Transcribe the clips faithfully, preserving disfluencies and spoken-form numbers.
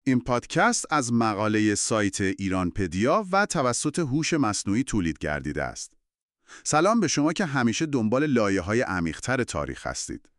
این پادکست از مقاله سایت ایرانپدیا و توسط هوش مصنوعی تولید گردیده است. سلام به شما که همیشه دنبال لایه‌های عمیق‌تر تاریخ هستید.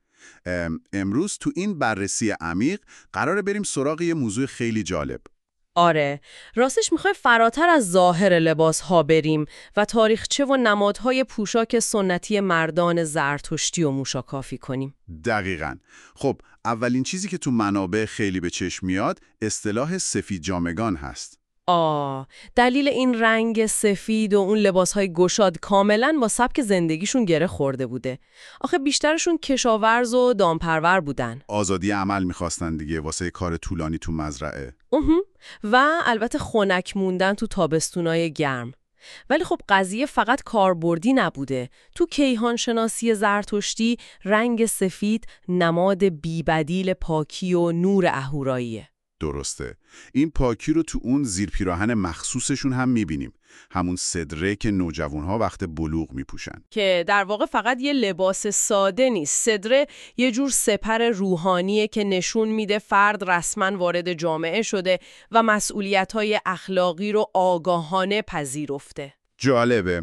امروز تو این بررسی عمیق قراره بریم سراغ یه موضوع خیلی جالب. آره، راستش میخوای فراتر از ظاهر لباس ها بریم و تاریخچه و نمادهای پوشاک سنتی مردان زرتشتی و موشاکافی کنیم. دقیقاً. خب اولین چیزی که تو منابع خیلی به چشم میاد اصطلاح سفید جامگان هست. آه، دلیل این رنگ سفید و اون لباسهای گشاد کاملاً با سبک زندگیشون گره خورده بوده. آخه بیشترشون کشاورز و دامپرور بودن. آزادی عمل میخواستن دیگه واسه کار طولانی تو مزرعه. اهم. و البته خنک موندن تو تابستونای گرم. ولی خب قضیه فقط کاربردی نبوده. تو کیهان شناسی زرتشتی رنگ سفید نماد بی‌بدیل پاکی و نور اهوراییه. درسته. این پاکی رو تو اون زیر پیراهن مخصوصشون هم میبینیم. همون صدره که نوجوانها وقت بلوغ میپوشن. که در واقع فقط یه لباس ساده نیست. صدره یه جور سپر روحانیه که نشون میده فرد رسما وارد جامعه شده و مسئولیت‌های اخلاقی رو آگاهانه پذیرفته. جالبه.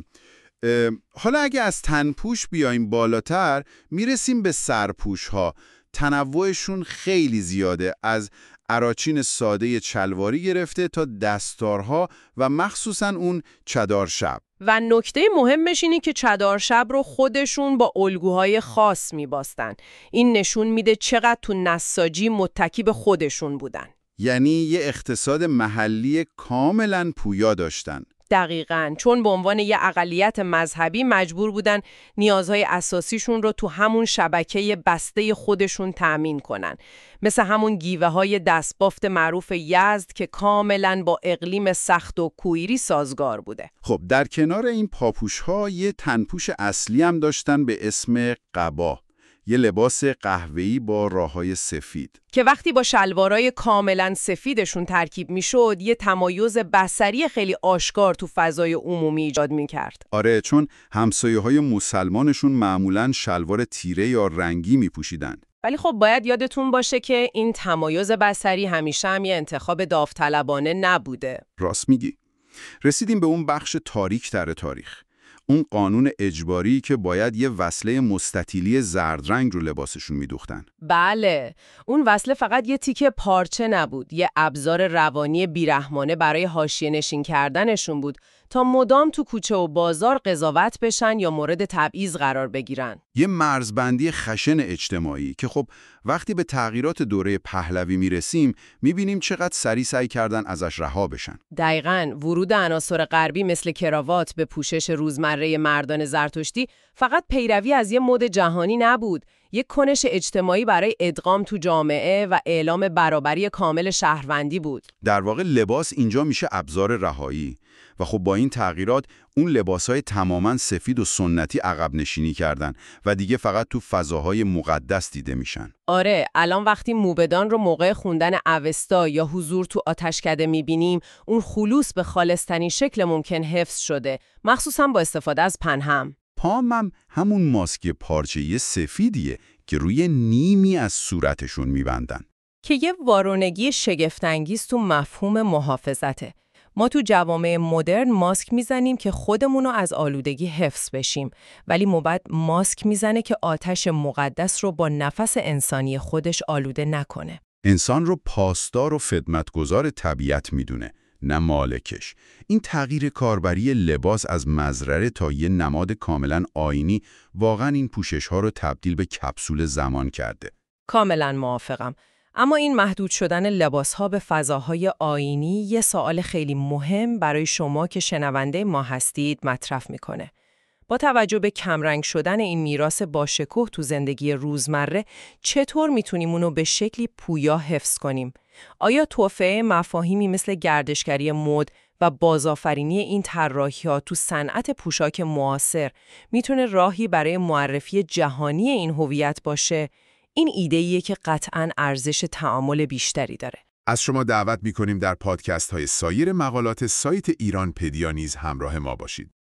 حالا اگه از تنپوش بیایم بالاتر میرسیم به سرپوش‌ها. تنوعشون خیلی زیاده، از اراچین ساده چلواری گرفته تا دستارها و مخصوصاً اون چادر شب. و نکته مهمش اینه که چادر شب رو خودشون با الگوهای خاص می‌باستن. این نشون میده چقدر تو نساجی متکی به خودشون بودن. یعنی یه اقتصاد محلی کاملاً پویا داشتن. دقیقاً، چون به عنوان یه اقلیت مذهبی مجبور بودن نیازهای اساسیشون رو تو همون شبکه بسته خودشون تأمین کنن. مثل همون گیوه های دستبافت معروف یزد که کاملاً با اقلیم سخت و کویری سازگار بوده. خب در کنار این پاپوش‌ها یه تنپوش اصلی هم داشتن به اسم قبا. یه لباس قهوه‌ای با راه‌های سفید که وقتی با شلوارای کاملا سفیدشون ترکیب میشد یه تمایز بصری خیلی آشکار تو فضای عمومی ایجاد میکرد. آره، چون همسایه‌های مسلمانشون معمولاً شلوار تیره یا رنگی میپوشیدن. ولی خب باید یادتون باشه که این تمایز بصری همیشه هم یه انتخاب داوطلبانه نبوده. راست میگی. رسیدیم به اون بخش تاریک تر تاریخ. اون قانون اجباری که باید یه وصله مستطیلی زرد رنگ رو لباسشون میدوختن. بله، اون وصله فقط یه تیکه پارچه نبود، یه ابزار روانی بیرحمانه برای حاشیه نشین کردنشون بود تا مدام تو کوچه و بازار قضاوت بشن یا مورد تبعیض قرار بگیرن. یه مرزبندی خشن اجتماعی که خب وقتی به تغییرات دوره پهلوی میرسیم میبینیم چقدر سریع سعی کردن ازش رها بشن. دقیقاً، ورود عناصر غربی مثل کراوات به پوشش روزمره مردان زرتشتی فقط پیروی از یه مد جهانی نبود، یک کنش اجتماعی برای ادغام تو جامعه و اعلام برابری کامل شهروندی بود. در واقع لباس اینجا میشه ابزار رهایی و خب با این تغییرات اون لباسهای تماماً سفید و سنتی عقب نشینی کردن و دیگه فقط تو فضاهای مقدس دیده میشن. آره، الان وقتی موبدان رو موقع خوندن اوستا یا حضور تو آتشکده میبینیم، اون خلوص به خالص‌ترین شکل ممکن حفظ شده، مخصوصاً با استفاده از پنهم. پام همون ماسک پارچه‌ای سفیدیه که روی نیمی از صورتشون میبندن. که یه وارونگی شگفت‌انگیز تو مفهوم محافظته. ما تو جوامع مدرن ماسک میزنیم که خودمونو از آلودگی حفظ بشیم، ولی موبد ماسک میزنه که آتش مقدس رو با نفس انسانی خودش آلوده نکنه. انسان رو پاسدار و خدمتگزار طبیعت میدونه، نه مالکش. این تغییر کاربری لباس از مزرعه تا یه نماد کاملا آیینی واقعا این پوشش ها رو تبدیل به کپسول زمان کرده. کاملا موافقم. اما این محدود شدن لباس ها به فضاهای آیینی یه سوال خیلی مهم برای شما که شنونده ما هستید مطرح میکنه. با توجه به کمرنگ شدن این میراث باشکوه تو زندگی روزمره، چطور میتونیم اونو به شکلی پویا حفظ کنیم؟ آیا توسعه مفاهیمی مثل گردشگری مد و بازآفرینی این طراحی‌ها تو صنعت پوشاک معاصر میتونه راهی برای معرفی جهانی این هویت باشه؟ این ایده‌ایه که قطعاً ارزش تعامل بیشتری داره. از شما دعوت می‌کنیم در پادکست های سایر مقالات سایت ایرانپدیا نیز همراه ما باشید.